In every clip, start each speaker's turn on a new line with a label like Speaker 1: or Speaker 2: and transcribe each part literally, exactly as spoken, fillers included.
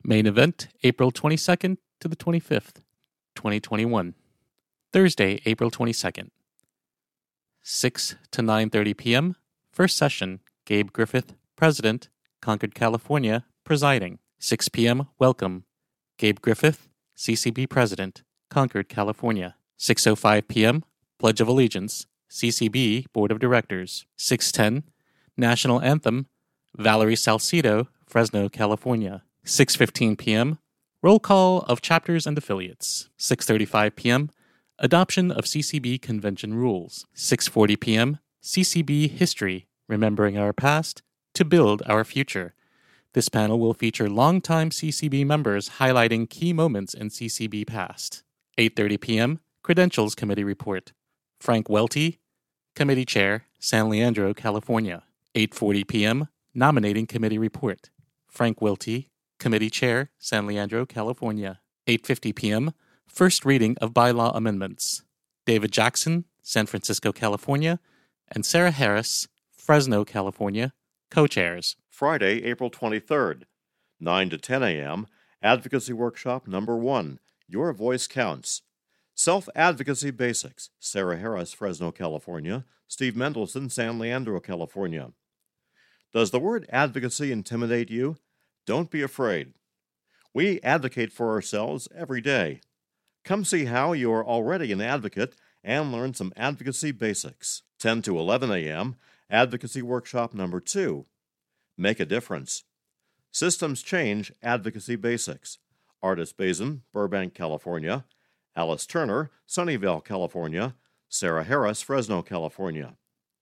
Speaker 1: Main event, April twenty-second to the twenty-fifth, twenty twenty-one. Thursday, April twenty-second. six to nine thirty p.m. First session, Gabe Griffith, President, Concord, California, presiding. six p.m. Welcome. Gabe Griffith, C C B President, Concord, California. six oh five p.m. Pledge of Allegiance, C C B Board of Directors. six ten, National Anthem, Valerie Salcido, Fresno, California. six fifteen p.m. Roll call of chapters and affiliates. six thirty-five p.m. Adoption of C C B convention rules. six forty p.m. C C B history, remembering our past to build our future. This panel will feature longtime C C B members highlighting key moments in C C B past. eight thirty p.m. Credentials Committee Report. Frank Welty, Committee Chair, San Leandro, California. eight forty p.m. Nominating Committee Report. Frank Welty, Committee Chair, San Leandro, California. eight fifty p.m. First reading of bylaw amendments. David Jackson, San Francisco, California, and Sarah Harris, Fresno, California, co-chairs.
Speaker 2: Friday, April twenty-third, nine to ten a.m., Advocacy Workshop Number one, Your Voice Counts. Self-Advocacy Basics, Sarah Harris, Fresno, California, Steve Mendelson, San Leandro, California. Does the word advocacy intimidate you? Don't be afraid. We advocate for ourselves every day. Come see how you are already an advocate and learn some advocacy basics. ten to eleven a.m., Advocacy Workshop Number two, Make a Difference. Systems Change Advocacy Basics. Artis Bazin, Burbank, California. Alice Turner, Sunnyvale, California. Sarah Harris, Fresno, California.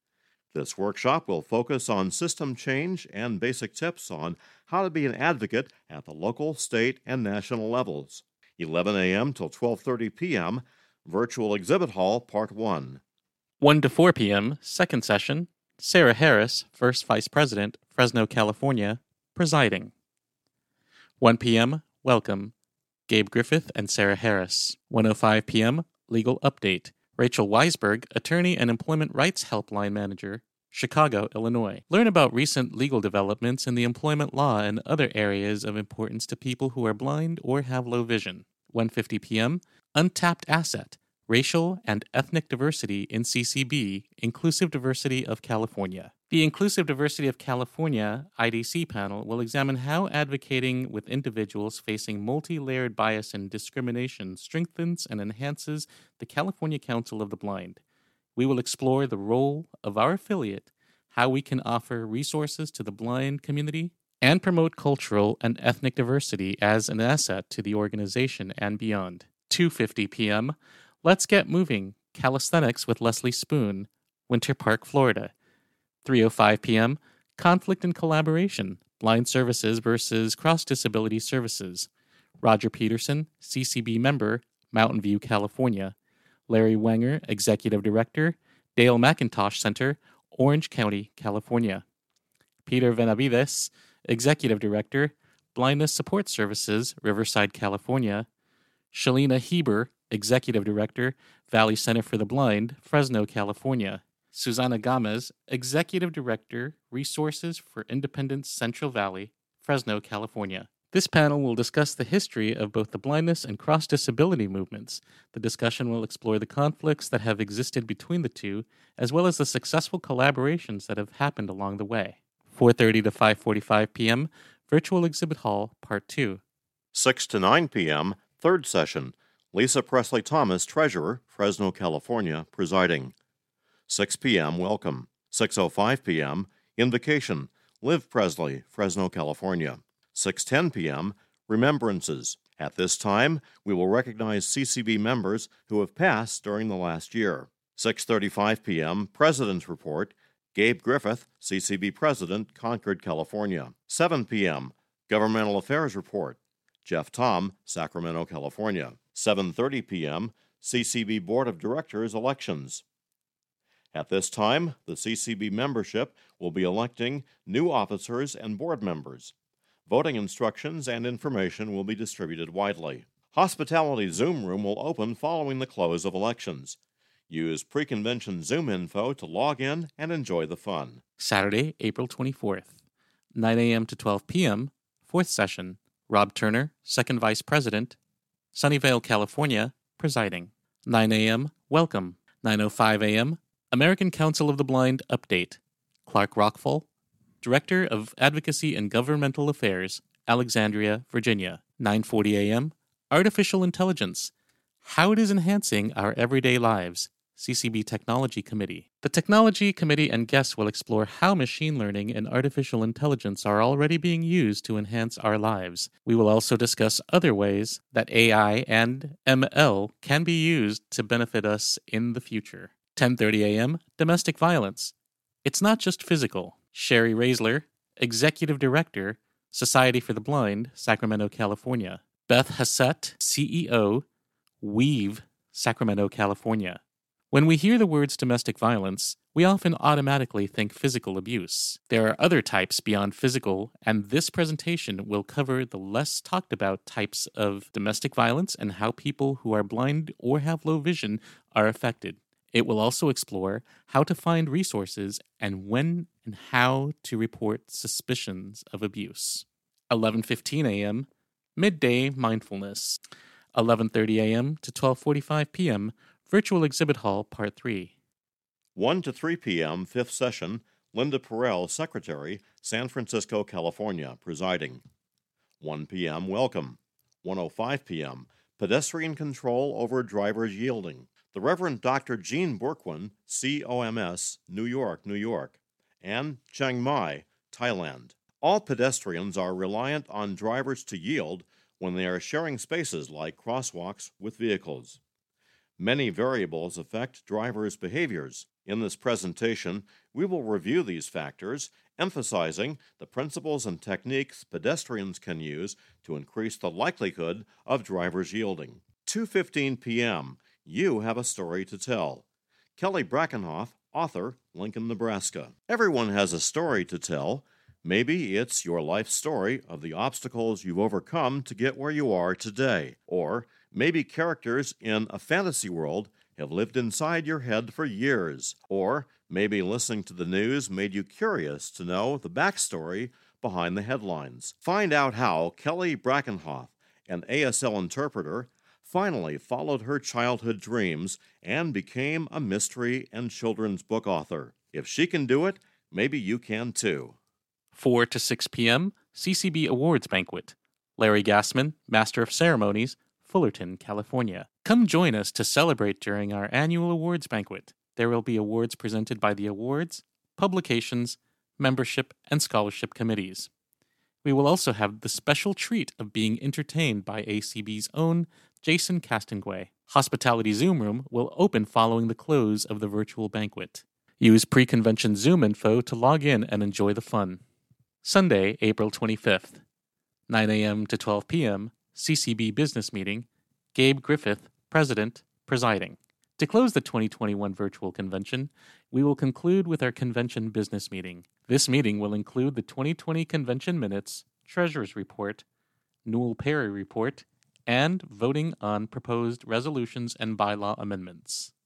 Speaker 2: This workshop will focus on system change and basic tips on how to be an advocate at the local, state, and national levels. eleven a.m. till twelve thirty p.m., Virtual Exhibit Hall, Part one.
Speaker 1: one to four p.m., second session, Sarah Harris, First Vice President, Fresno, California, presiding. one p.m., welcome, Gabe Griffith and Sarah Harris. one oh five p.m., legal update, Rachel Weisberg, Attorney and Employment Rights Helpline Manager, Chicago, Illinois. Learn about recent legal developments in the employment law and other areas of importance to people who are blind or have low vision. one fifty p.m., Untapped Asset, Racial and Ethnic Diversity in C C B, Inclusive Diversity of California. The Inclusive Diversity of California I D C panel will examine how advocating with individuals facing multi-layered bias and discrimination strengthens and enhances the California Council of the Blind. We will explore the role of our affiliate, how we can offer resources to the blind community, and promote cultural and ethnic diversity as an asset to the organization and beyond. two fifty p.m., Let's Get Moving, Calisthenics with Leslie Spoon, Winter Park, Florida. three oh five p.m., Conflict and Collaboration, Blind Services versus Cross-Disability Services. Roger Peterson, C C B member, Mountain View, California. Larry Wenger, Executive Director, Dale McIntosh Center, Orange County, California. Peter Benavides, Executive Director, Blindness Support Services, Riverside, California. Shalina Heber, Executive Director, Valley Center for the Blind, Fresno, California. Susana Gomez, Executive Director, Resources for Independence Central Valley, Fresno, California. This panel will discuss the history of both the blindness and cross-disability movements. The discussion will explore the conflicts that have existed between the two, as well as the successful collaborations that have happened along the way. four thirty to five forty-five p.m., Virtual Exhibit Hall, Part two.
Speaker 2: six to nine p.m., third session, Lisa Presley Thomas, Treasurer, Fresno, California, presiding. six p.m., welcome. six oh five p.m., invocation, Liv Presley, Fresno, California. six ten p.m., remembrances. At this time, we will recognize C C B members who have passed during the last year. six thirty-five p.m., President's Report, Gabe Griffith, C C B President, Concord, California. seven p.m., Governmental Affairs Report, Jeff Tom, Sacramento, California. seven thirty p.m., C C B Board of Directors elections. At this time, the C C B membership will be electing new officers and board members. Voting instructions and information will be distributed widely. Hospitality Zoom room will open following the close of elections. Use pre-convention Zoom info to log in and enjoy the fun.
Speaker 1: Saturday, April twenty-fourth, nine a.m. to twelve p.m., fourth session, Rob Turner, Second Vice President, Sunnyvale, California, presiding. nine a.m. Welcome. nine oh five a.m. American Council of the Blind Update. Clark Rockfall, Director of Advocacy and Governmental Affairs, Alexandria, Virginia. nine forty a.m. Artificial Intelligence, How It Is Enhancing Our Everyday Lives, C C B Technology Committee. The Technology Committee and guests will explore how machine learning and artificial intelligence are already being used to enhance our lives. We will also discuss other ways that A I and M L can be used to benefit us in the future. ten thirty a.m. Domestic Violence. It's not just physical. Sherry Raisler, Executive Director, Society for the Blind, Sacramento, California. Beth Hassett, C E O, Weave, Sacramento, California. When we hear the words domestic violence, we often automatically think physical abuse. There are other types beyond physical, and this presentation will cover the less talked about types of domestic violence and how people who are blind or have low vision are affected. It will also explore how to find resources and when and how to report suspicions of abuse. eleven fifteen a.m. Midday Mindfulness. eleven thirty a.m. to twelve forty-five p.m. Virtual Exhibit Hall, Part three.
Speaker 2: one to three p.m. Fifth Session, Linda Perel, Secretary, San Francisco, California, presiding. one p.m. Welcome. one oh five p.m. Pedestrian Control over Drivers Yielding. The Reverend Doctor Jean Bourquin, C O M S, New York, New York, and Chiang Mai, Thailand. All pedestrians are reliant on drivers to yield when they are sharing spaces like crosswalks with vehicles. Many variables affect drivers' behaviors. In this presentation, we will review these factors, emphasizing the principles and techniques pedestrians can use to increase the likelihood of drivers yielding. two fifteen p.m. You Have a Story to Tell. Kelly Brackenhoff, author, Lincoln, Nebraska. Everyone has a story to tell. Maybe it's your life story of the obstacles you've overcome to get where you are today. Or maybe characters in a fantasy world have lived inside your head for years. Or maybe listening to the news made you curious to know the backstory behind the headlines. Find out how Kelly Brackenhoff, an A S L interpreter, finally followed her childhood dreams and became a mystery and children's book author. If she can do it, maybe you can too.
Speaker 1: four to six p.m. C C B Awards Banquet. Larry Gassman, Master of Ceremonies, Fullerton, California. Come join us to celebrate during our annual awards banquet. There will be awards presented by the awards, publications, membership, and scholarship committees. We will also have the special treat of being entertained by A C B's own Jason Castonguay. Hospitality Zoom Room will open following the close of the virtual banquet. Use pre-convention Zoom info to log in and enjoy the fun. Sunday, April twenty-fifth, nine a.m. to twelve p.m., C C B Business Meeting, Gabe Griffith, President, presiding. To close the twenty twenty-one virtual convention, we will conclude with our convention business meeting. This meeting will include the twenty twenty convention minutes, Treasurer's Report, Newell Perry Report, and voting on proposed resolutions and bylaw amendments.